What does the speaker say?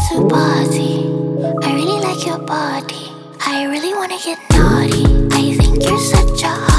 to party. I really like your body. I really wanna get naughty. I think you're such a